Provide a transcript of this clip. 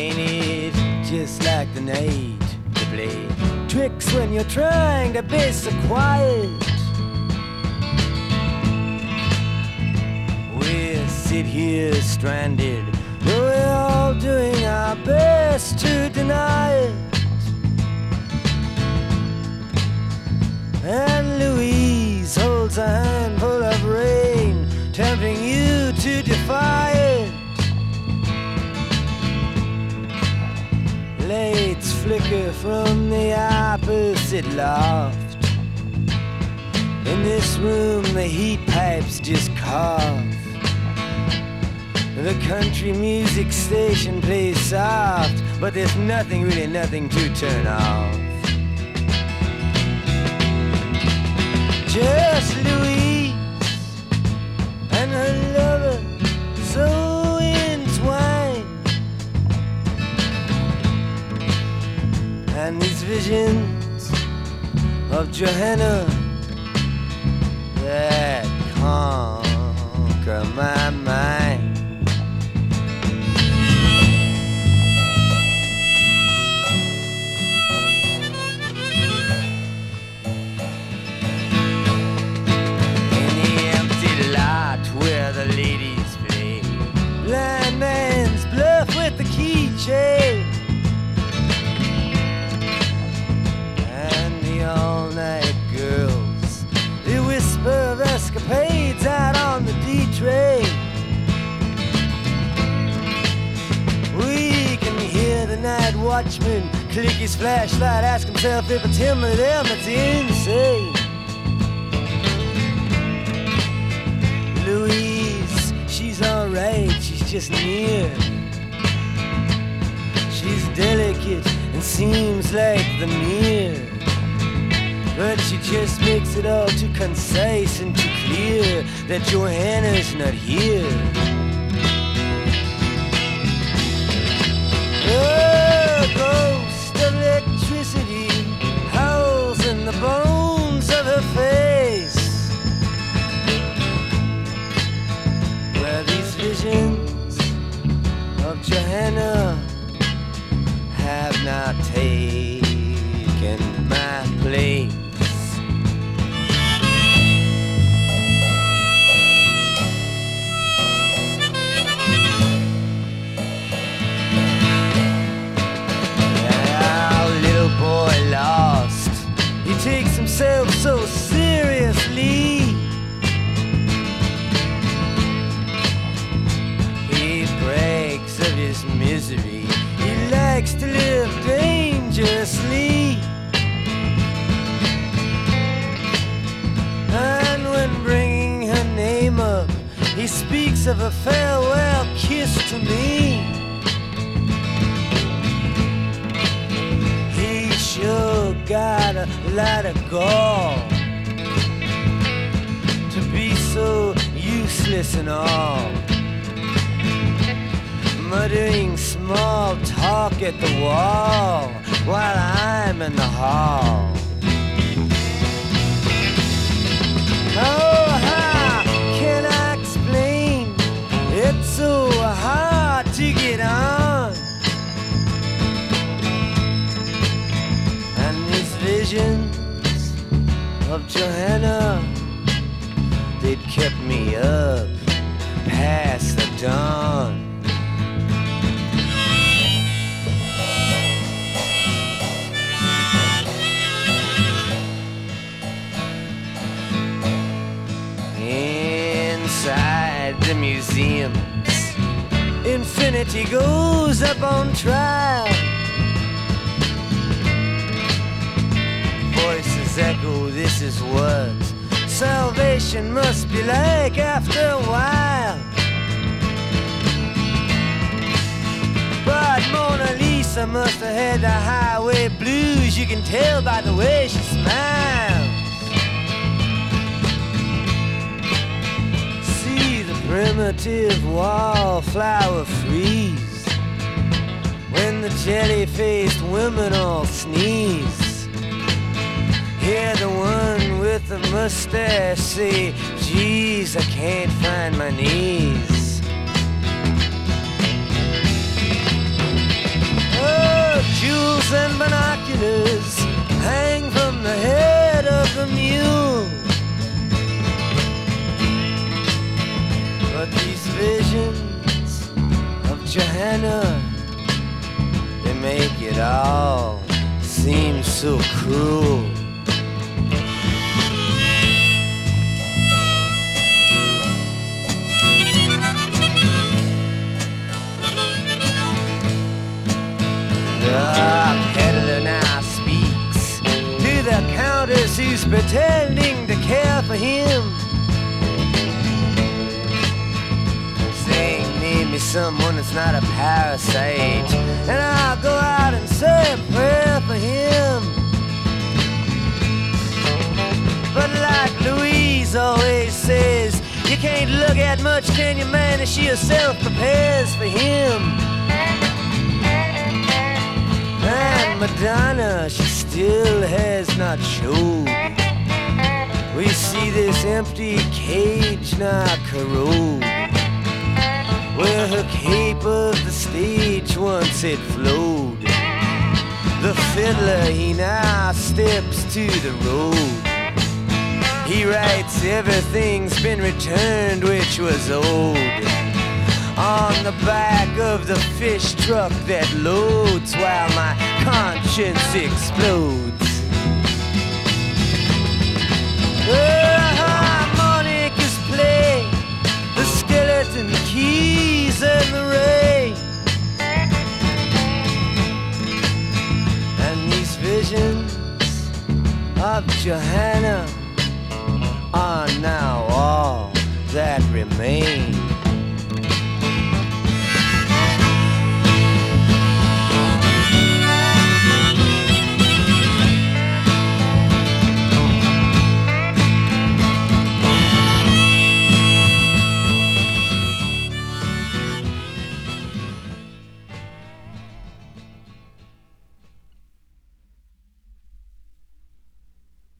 Ain't it just like the night to play tricks when you're trying to be so quiet? We sit here stranded, though we're all doing our best to deny it. And Louise holds a handful of rain, tempting you to defy it. Lights flicker from the opposite loft. In this room the heat pipes just cough. The country music station plays soft, but there's nothing, really nothing to turn off. Just Louise and her lover so entwined, and these visions of Johanna that conquer my mind. The ladies play blind man's bluff with the keychain, and the all-night girls, they whisper of escapades out on the D-train. We can hear the night watchman click his flashlight, ask himself if it's him or them. It's insane. Louise, she's alright, she's just near. She's delicate and seems like the mirror, but she just makes it all too concise and too clear that Johanna's not here. The ghost of electricity howls in the bones of her face. Visions of Johanna have not taken my place. Our little boy lost, he takes himself so seriously. Of his misery, he likes to live dangerously. And when bringing her name up, he speaks of a farewell kiss to me. He sure got a lot of gall to be so useless and all, muttering small talk at the wall while I'm in the hall. Oh, how can I explain? It's so hard to get on. And these visions of Johanna, they'd kept me up past the dawn. Inside the museums, infinity goes up on trial. Voices echo, this is what salvation must be like after a while. But Mona Lisa must have had the highway blues. You can tell by the way she smiles. Primitive wallflower freeze when the jelly-faced women all sneeze. Hear the one with the mustache say, geez, I can't find my knees. Glass and binoculars hang from the head of the mule. But these visions of Johanna, they make it all seem so cruel. The peddler now speaks to the countess who's pretending to care for him, saying, name me someone that's not a parasite, and I'll go out and say a prayer for him. But like Louise always says, you can't look at much, can you, man, as she herself prepares for him. And Madonna, she still has not showed. We see this empty cage now corrode, where her cape of the stage once had flowed. The fiddler, he now steps to the road. He writes everything's been returned which was old on the back of the fish truck that loads while my conscience explodes. The harmonicas play, the skeleton keys and the ray, and these visions of Johanna,